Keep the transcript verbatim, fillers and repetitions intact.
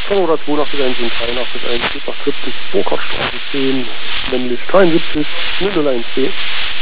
Sonora zweihundertachtzig und dreiundachtzig eins, Südbach-Kryptis, Burkhardtstraße zehn, männlich dreiundsiebzig, null null eins B.